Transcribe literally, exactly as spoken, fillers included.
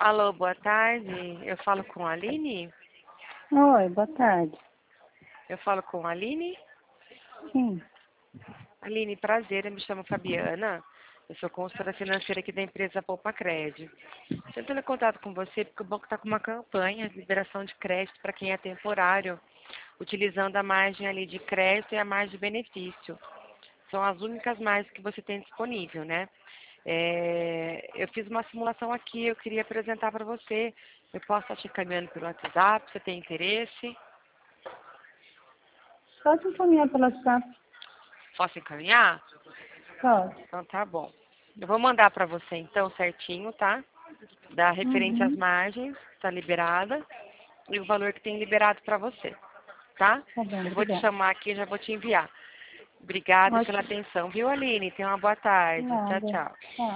Alô, boa tarde. Eu falo com a Aline? Oi, boa tarde. Eu falo com a Aline? Sim. Aline, prazer, eu me chamo Fabiana. Eu sou consultora financeira aqui da empresa Poupa Crédito. Estou entrando em contato com você porque o banco está com uma campanha de liberação de crédito para quem é temporário, utilizando a margem ali de crédito e a margem de benefício. São as únicas margens que você tem disponível, né? É, eu fiz uma simulação aqui, eu queria apresentar para você. Eu posso estar te encaminhando pelo WhatsApp, você tem interesse? Pode encaminhar pelo WhatsApp? Posso encaminhar? Pode. Então tá bom. Eu vou mandar para você então certinho, tá? Da referente às Uhum. margens, tá liberada, e o valor que tem liberado para você, tá? Tá bom, Eu vou te obrigada. chamar aqui e já vou te enviar. Obrigada pela Ótimo. atenção, viu, Aline? Tenha uma boa tarde. Tchau, Nada. tchau. Tchau.